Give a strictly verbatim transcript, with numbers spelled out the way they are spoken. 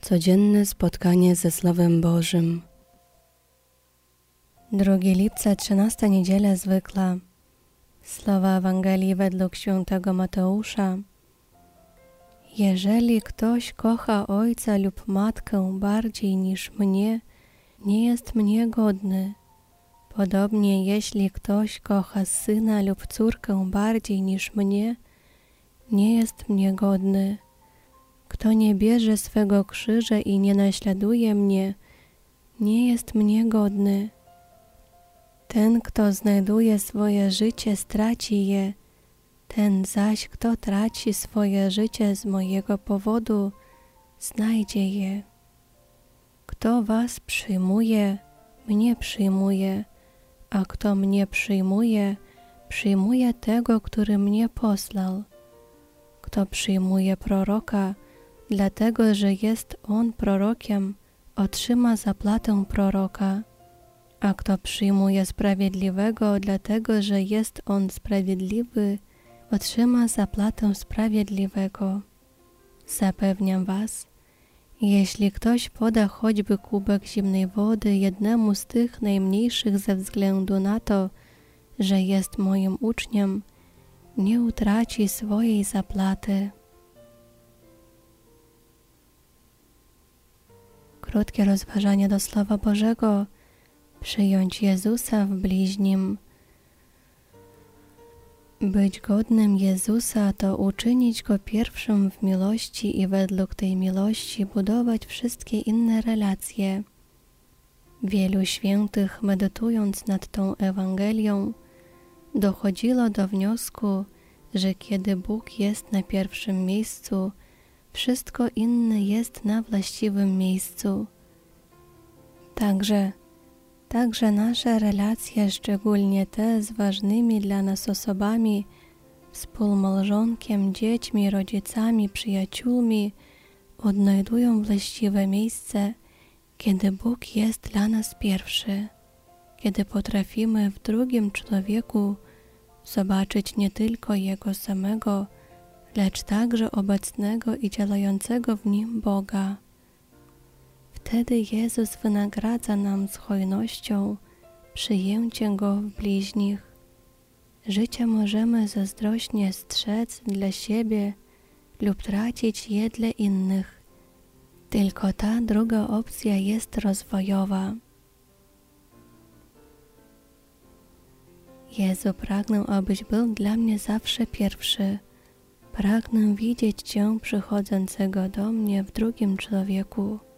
Codzienne spotkanie ze Słowem Bożym. drugiego lipca, trzynasta niedziela zwykła. Słowa Ewangelii według świętego Mateusza. Jeżeli ktoś kocha ojca lub matkę bardziej niż mnie, nie jest mnie godny. Podobnie jeśli ktoś kocha syna lub córkę bardziej niż mnie, nie jest mnie godny. Kto nie bierze swego krzyża i nie naśladuje mnie, nie jest mnie godny. Ten, kto znajduje swoje życie, straci je. Ten zaś, kto traci swoje życie z mojego powodu, znajdzie je. Kto was przyjmuje, mnie przyjmuje, a kto mnie przyjmuje, przyjmuje tego, który mnie posłał. Kto przyjmuje proroka, dlatego że jest on prorokiem, otrzyma zapłatę proroka. A kto przyjmuje sprawiedliwego, dlatego że jest on sprawiedliwy, otrzyma zapłatę sprawiedliwego. Zapewniam was, jeśli ktoś poda choćby kubek zimnej wody jednemu z tych najmniejszych ze względu na to, że jest moim uczniem, nie utraci swojej zapłaty. Krótkie rozważanie do Słowa Bożego. Przyjąć Jezusa w bliźnim. Być godnym Jezusa to uczynić Go pierwszym w miłości i według tej miłości budować wszystkie inne relacje. Wielu świętych, medytując nad tą Ewangelią, dochodziło do wniosku, że kiedy Bóg jest na pierwszym miejscu, wszystko inne jest na właściwym miejscu. Także Także nasze relacje, szczególnie te z ważnymi dla nas osobami, współmałżonkiem, dziećmi, rodzicami, przyjaciółmi, odnajdują właściwe miejsce, kiedy Bóg jest dla nas pierwszy, kiedy potrafimy w drugim człowieku zobaczyć nie tylko Jego samego, lecz także obecnego i działającego w nim Boga. Wtedy Jezus wynagradza nam z hojnością przyjęcie Go w bliźnich. Życie możemy zazdrośnie strzec dla siebie lub tracić je dla innych. Tylko ta druga opcja jest rozwojowa. Jezu, pragnę, abyś był dla mnie zawsze pierwszy. Pragnę widzieć Cię przychodzącego do mnie w drugim człowieku.